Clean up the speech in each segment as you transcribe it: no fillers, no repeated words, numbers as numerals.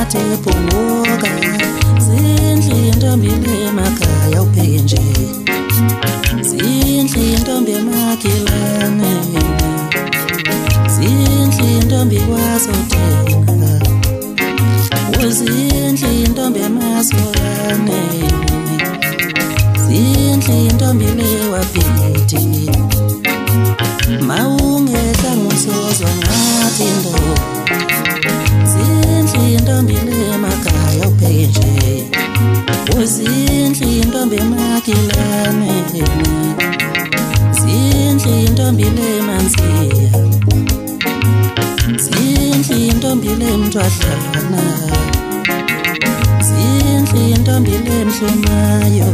ngathi phunguka zindli intombi emakhaya upheke nje zindli intombi emakhelane zindli intombi kwasothenga uzindli intombi emasolane zindli intombi lewaphithi mawungehla ngusozwa ngathi ndoda zindli intombi emakhaya upheke nje uzindli intombi emakhelane zindli intombi emanziya zindli intombi emthwadlana zindli intombi emhlumayo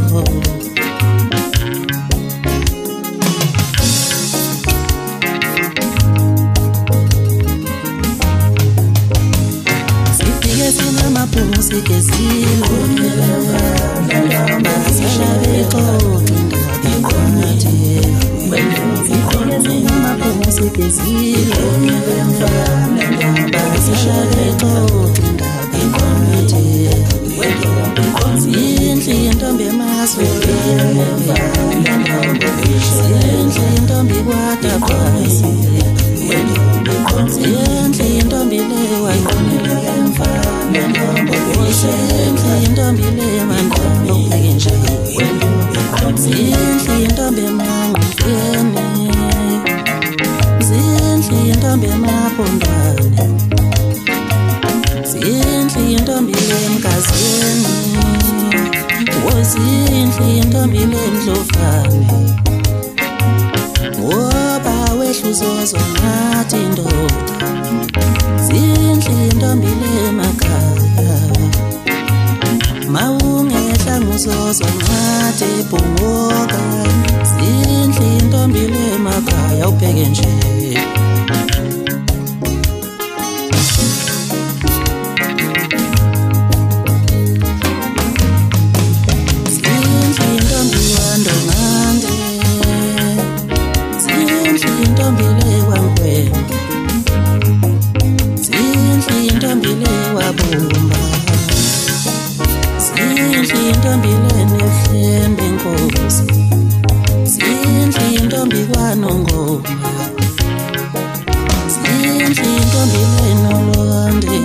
sinamaphusi kezilo masishabexoxa indabinqathi sinamaphusi kezilo masishabexoxa indabinqathi zindli intombi emasweleni zindli intombi kwatapasi zindli intombi lewayonile zindli intombi lemantombi upheke nje zindli intombi emangqeni zindli intombi emaphondwane zindli intombi emgazeni wozindli intombi lemdlovane ngoba wehluzozwa ngathi ndoda zindli intombi emakhaya mawungehla ngusozwa ngathi phunguka zindli intombi emakhaya upheke nje zindli intombi leneflembe inkosi zindli intombi kwanongoma zindli intombi lenolonde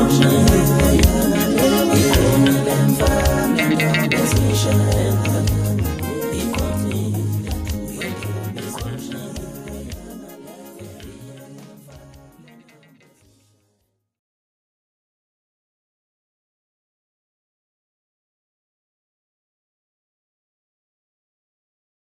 Shine.